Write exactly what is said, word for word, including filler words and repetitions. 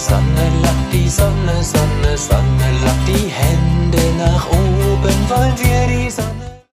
Sonne lacht, die Sonne, Sonne, Sonne lacht, die Hände nach oben, wollen wir die Sonne.